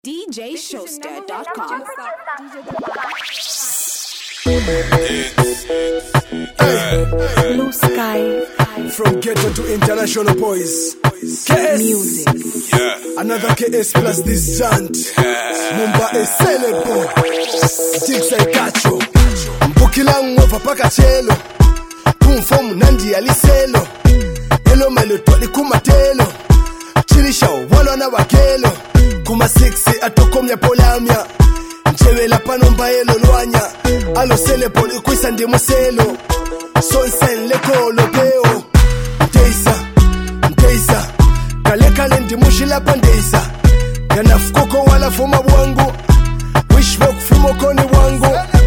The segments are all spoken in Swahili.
DJShowster.com. Blue Sky From ghetto to international boys. KS Music. Another KS plus this giant. Mumba is celebrate. Things I got you. Mbukilang over pakachelo. Kumfom nandi aliselo. Elo melo toli kumatelo. Chilisha walo na wakelo. Kuma 6 atokomya polamya. Nchewela panomba elo luanya. Alo sele poli kwisa ndi muselo. Sonsen lekolo peo. Nteza Kale ndi mushila pandeza. Yana fukoko wala fuma wangu. Wishbok fumokoni wangu.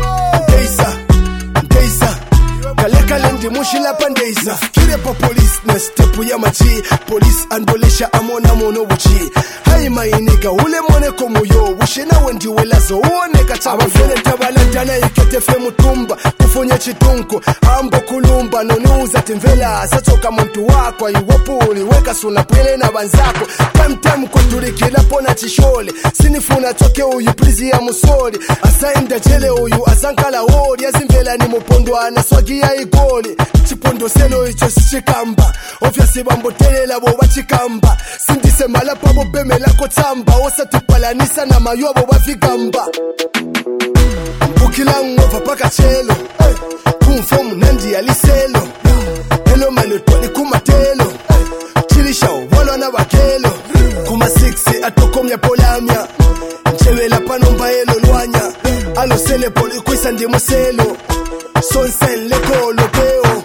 Nteza Kale ndi mushila pandeza. Kire pa police na stepu ya machi. Police andolesha amona mono wuchi. Hai mainika ule mwone komuyo. Wushina wendi welazo uone kachaba. Abafele tabalantana iketefe mutumba. Kufunya chitunko ambo kulumba nonuza timvela sachoka muntu wako iwopuli weka suna pwele na banzako time kutulikila pona chishole sinifuna choke uyu prizi ya musoli asainda jele uyu asankala hori azimvela ni mupondo anaswagia igoli chipondo selo icho sichikamba ofya sibambotelela bo bachikamba sindise mala pabo bemela kotamba osatipalanisa na mayobo bafigamba Bukilang over pakachelo. Kumfom nandi aliselo. Elo malo toli kumatelo. Chilisha walo na wakelo. Kuma 6 atokomya polamya. Nchewela panomba elo luanya. Alo sele poli kwisa ndi muselo. Sonsen lekolo peo.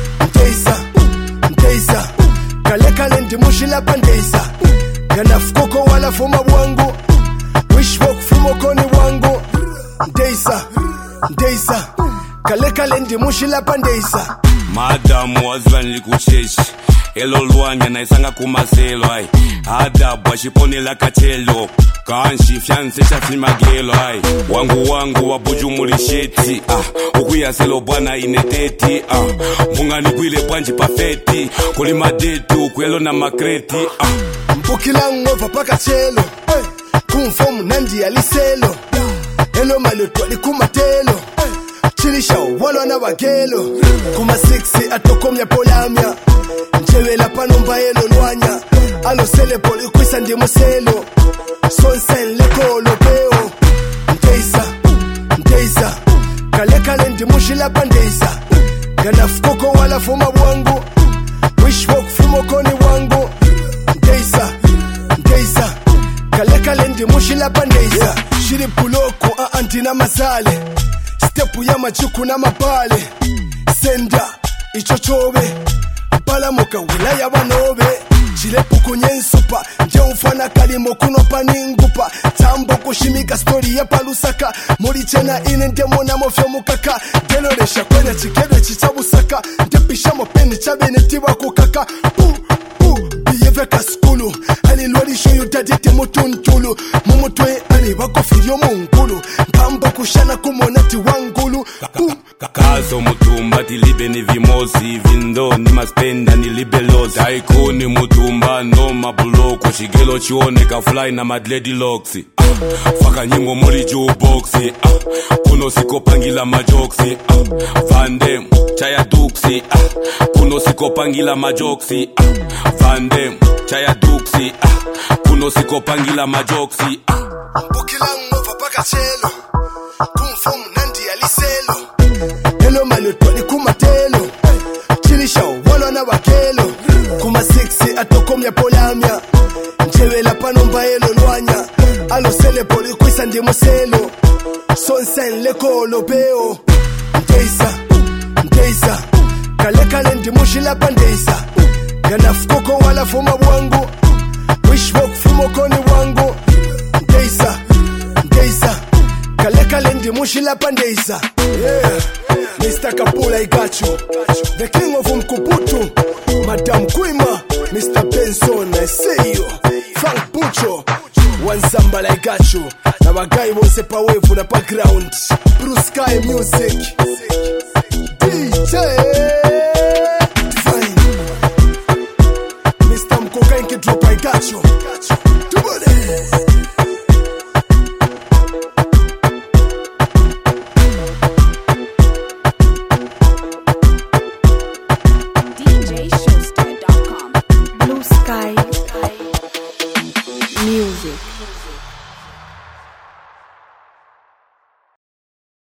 Nteza Kale ndi mushila pandeza. Yana fukoko wala fuma wangu. Wishbok fumokoni wangu. Nteza Kale ndi mushila pandeza. Madamu wazvanili kuchechi elo lwanya naisanga kumaselo ai adabu achiponela kachelo kanshi fyanse chafimagelo ai wangu wabujumulisheti ukuyaselo bwana ineteti mungani kwile bwanji pafeti kuli madetu kwelo na makreti Mbukilang over pakachelo. Kumfom nandi aliselo. Elo malo toli kumatelo. Chilisha walo na wakelo. Kuma 6 atokomya polamya. Nchewela panomba elo luanya. Alo sele poli kwisa ndi muselo. Sonsen lekolo peo. Nteza Kale ndi mushila pandeza. Yana fukoko wala fuma wangu. Wishbok fumokoni wangu. Nteza Kale ndi mushila pandeza. Shiri puloko antina masale. Stepu ya machuku na mapale. Senda ichochobe. Palamuka wilaya wanobe. Chilepu kunye nsupa. Nje ufana kalimo kunopa ningupa. Tambo kushimika story ya palusaka. Murichena ine ndemo na mofyo mukaka. Geloresha kwena chikebe chichabusaka. Ndepisha mopeni chabene tiwa kukaka. Biyeveka skulu. Alilwari shoyu dadete mutuntulu. Mumutwe alibakofiryo mungulu. Ngambo kushana kumonati wangulu. Kakazo mutumba tilibe ni vimosi vindo ni maspenda ni libelosi Taikuni mutumba no mabuloko shigelo chioneka fly na madledi loksi Faka nyingo muli juboxi Kuno siko pangila majoksi Vandem chaya duksi Kuno siko pangila majoksi Vandem chaya duksi Kuno siko pangila majoksi Bukilang over pakachelo. Kumfom nandi aliselo. Elo malo toli kumatelo. Chilisha walo na wakelo. Kuma 6 atokomya polamya. Nchewela panomba elo luanya. Alo sele poli kwisa ndi muselo. Sonsen lekolo peo. Nteza Kale ndi mushila pandeza. Yana fukoko wala fuma wangu. Wishbok fumokoni wangu. Nteza Kale ndi mushila pandeza. Mr. Kapula I got you. The king of Mkuputu. Madam Kwima. Mr. Benson I see you. Frank Bucho. Wanzamba I got you. Na wagai wonse pa wevu na pa ground. Blue Sky Music. DJ Fine. Mr. Mkoka inki drop I got you. Tubone. music.